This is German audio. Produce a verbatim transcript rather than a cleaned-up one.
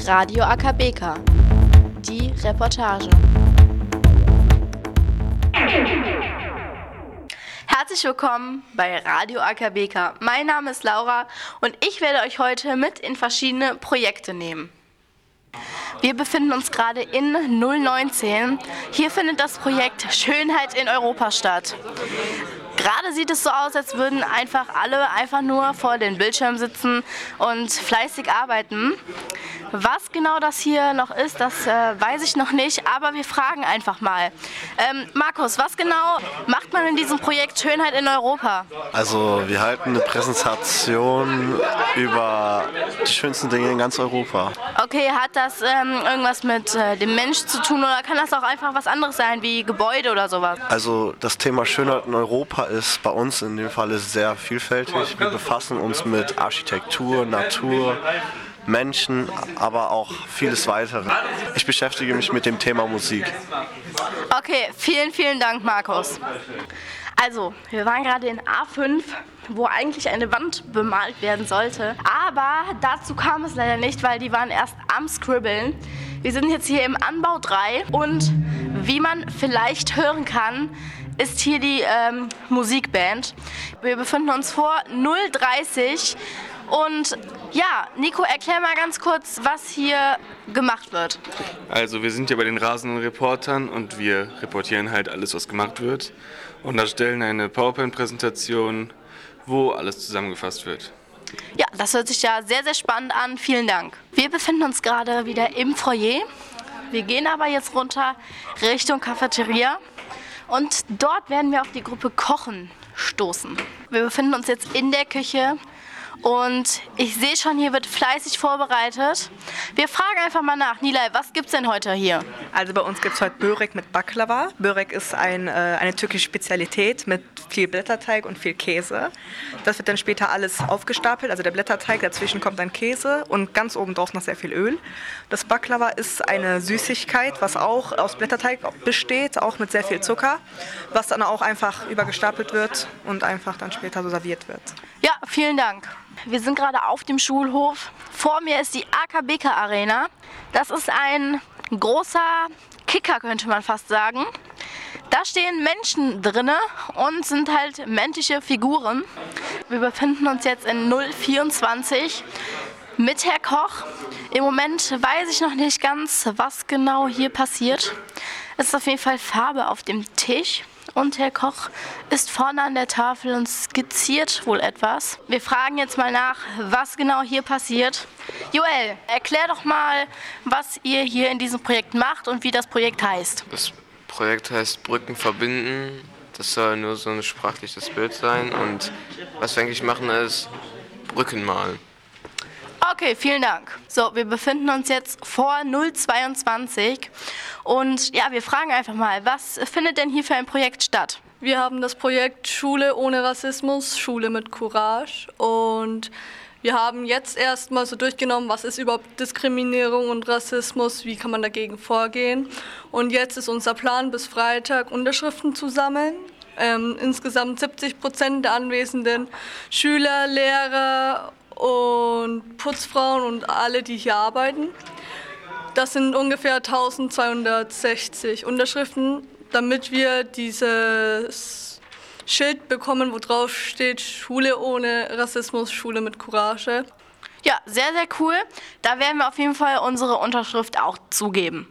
Radio A K B K, die Reportage. Herzlich willkommen bei Radio A K B K. Mein Name ist Laura und ich werde euch heute mit in verschiedene Projekte nehmen. Wir befinden uns gerade in null neunzehn. Hier findet das Projekt Schönheit in Europa statt. Gerade sieht es so aus, als würden einfach alle einfach nur vor den Bildschirmen sitzen und fleißig arbeiten. Was genau das hier noch ist, das äh, weiß ich noch nicht, aber wir fragen einfach mal. Ähm, Markus, was genau macht man in diesem Projekt Schönheit in Europa? Also wir halten eine Präsentation über die schönsten Dinge in ganz Europa. Okay, hat das ähm, irgendwas mit äh, dem Mensch zu tun oder kann das auch einfach was anderes sein, wie Gebäude oder sowas? Also das Thema Schönheit in Europa ist bei uns in dem Fall sehr vielfältig. Wir befassen uns mit Architektur, Natur, Menschen, aber auch vieles weitere. Ich beschäftige mich mit dem Thema Musik. Okay, vielen, vielen Dank, Markus. Also, wir waren gerade in A fünf, wo eigentlich eine Wand bemalt werden sollte. Aber dazu kam es leider nicht, weil die waren erst am Scribbeln. Wir sind jetzt hier im Anbau drei und wie man vielleicht hören kann, ist hier die ähm, Musikband. Wir befinden uns vor null dreißig und ja, Nico, erklär mal ganz kurz, was hier gemacht wird. Also wir sind hier bei den rasenden Reportern und wir reportieren halt alles, was gemacht wird und erstellen eine PowerPoint-Präsentation, wo alles zusammengefasst wird. Ja, das hört sich ja sehr, sehr spannend an. Vielen Dank. Wir befinden uns gerade wieder im Foyer. Wir gehen aber jetzt runter Richtung Cafeteria. Und dort werden wir auf die Gruppe Kochen stoßen. Wir befinden uns jetzt in der Küche und ich sehe schon, hier wird fleißig vorbereitet. Wir fragen einfach mal nach. Nilay, was gibt's denn heute hier? Also bei uns gibt es heute Börek mit Baklava. Börek ist ein, äh, eine türkische Spezialität mit viel Blätterteig und viel Käse. Das wird dann später alles aufgestapelt, also der Blätterteig, dazwischen kommt dann Käse und ganz oben drauf noch sehr viel Öl. Das Baklava ist eine Süßigkeit, was auch aus Blätterteig besteht, auch mit sehr viel Zucker, was dann auch einfach übergestapelt wird und einfach dann später so serviert wird. Ja, vielen Dank. Wir sind gerade auf dem Schulhof. Vor mir ist die A K B K Arena. Das ist ein großer Kicker, könnte man fast sagen. Da stehen Menschen drinne und sind halt menschliche Figuren. Wir befinden uns jetzt in null vierundzwanzig mit Herr Koch. Im Moment weiß ich noch nicht ganz, was genau hier passiert. Es ist auf jeden Fall Farbe auf dem Tisch. Und Herr Koch ist vorne an der Tafel und skizziert wohl etwas. Wir fragen jetzt mal nach, was genau hier passiert. Joel, erklär doch mal, was ihr hier in diesem Projekt macht und wie das Projekt heißt. Das Projekt heißt Brücken verbinden. Das soll nur so ein sprachliches Bild sein. Und was wir eigentlich machen, ist Brücken malen. Okay, vielen Dank. So, wir befinden uns jetzt vor null zweiundzwanzig und ja, wir fragen einfach mal, was findet denn hier für ein Projekt statt? Wir haben das Projekt Schule ohne Rassismus, Schule mit Courage und wir haben jetzt erstmal so durchgenommen, was ist überhaupt Diskriminierung und Rassismus, wie kann man dagegen vorgehen. Und jetzt ist unser Plan, bis Freitag Unterschriften zu sammeln. Ähm, insgesamt siebzig Prozent der anwesenden Schüler, Lehrer und Putzfrauen und alle, die hier arbeiten. Das sind ungefähr eintausendzweihundertsechzig Unterschriften, damit wir dieses Schild bekommen, wo drauf steht Schule ohne Rassismus, Schule mit Courage. Ja, sehr, sehr cool. Da werden wir auf jeden Fall unsere Unterschrift auch zugeben.